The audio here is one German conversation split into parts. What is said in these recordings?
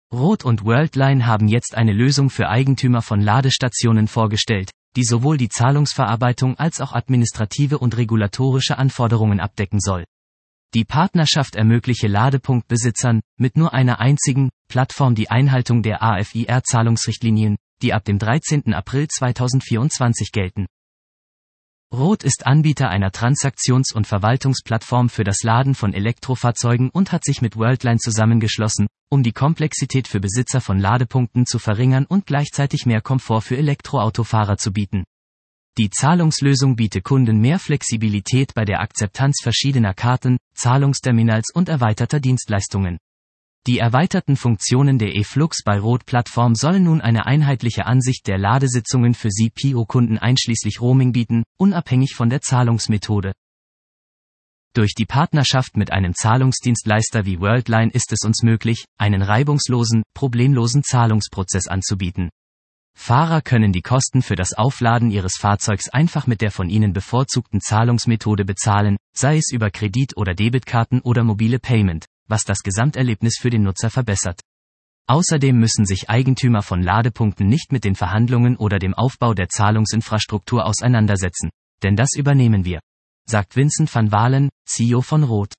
Roth und Worldline haben jetzt eine Lösung für Eigentümer von Ladestationen vorgestellt, die sowohl die Zahlungsverarbeitung als auch administrative und regulatorische Anforderungen abdecken soll. Die Partnerschaft ermögliche Ladepunktbesitzern, mit nur einer einzigen Plattform die Einhaltung der AFIR-Zahlungsrichtlinien, die ab dem 13. April 2024 gelten. Roth ist Anbieter einer Transaktions- und Verwaltungsplattform für das Laden von Elektrofahrzeugen und hat sich mit Worldline zusammengeschlossen, um die Komplexität für Besitzer von Ladepunkten zu verringern und gleichzeitig mehr Komfort für Elektroautofahrer zu bieten. Die Zahlungslösung bietet Kunden mehr Flexibilität bei der Akzeptanz verschiedener Karten, Zahlungsterminals und erweiterter Dienstleistungen. Die erweiterten Funktionen der eFlux bei Roth-Plattform sollen nun eine einheitliche Ansicht der Ladesitzungen für CPO-Kunden einschließlich Roaming bieten, unabhängig von der Zahlungsmethode. Durch die Partnerschaft mit einem Zahlungsdienstleister wie Worldline ist es uns möglich, einen reibungslosen, problemlosen Zahlungsprozess anzubieten. Fahrer können die Kosten für das Aufladen ihres Fahrzeugs einfach mit der von ihnen bevorzugten Zahlungsmethode bezahlen, sei es über Kredit- oder Debitkarten oder mobile Payment, was das Gesamterlebnis für den Nutzer verbessert. Außerdem müssen sich Eigentümer von Ladepunkten nicht mit den Verhandlungen oder dem Aufbau der Zahlungsinfrastruktur auseinandersetzen, denn das übernehmen wir, sagt Vincent van Walen, CEO von Roth.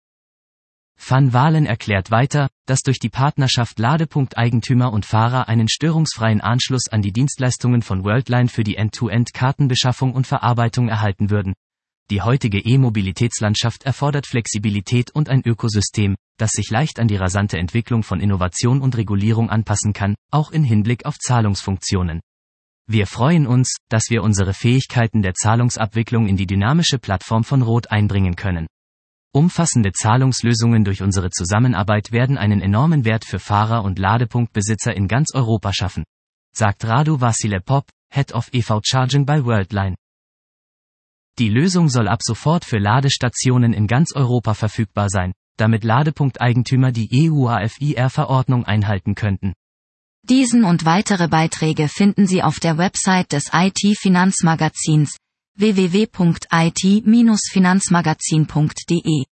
Van Walen erklärt weiter, dass durch die Partnerschaft Ladepunkteigentümer und Fahrer einen störungsfreien Anschluss an die Dienstleistungen von Worldline für die End-to-End-Kartenbeschaffung und Verarbeitung erhalten würden. Die heutige E-Mobilitätslandschaft erfordert Flexibilität und ein Ökosystem, das sich leicht an die rasante Entwicklung von Innovation und Regulierung anpassen kann, auch in Hinblick auf Zahlungsfunktionen. Wir freuen uns, dass wir unsere Fähigkeiten der Zahlungsabwicklung in die dynamische Plattform von Roth einbringen können. Umfassende Zahlungslösungen durch unsere Zusammenarbeit werden einen enormen Wert für Fahrer und Ladepunktbesitzer in ganz Europa schaffen, sagt Radu Vasilepov, Head of EV Charging bei Worldline. Die Lösung soll ab sofort für Ladestationen in ganz Europa verfügbar sein, damit Ladepunkteigentümer die EU-AFIR-Verordnung einhalten könnten. Diesen und weitere Beiträge finden Sie auf der Website des IT-Finanzmagazins www.it-finanzmagazin.de.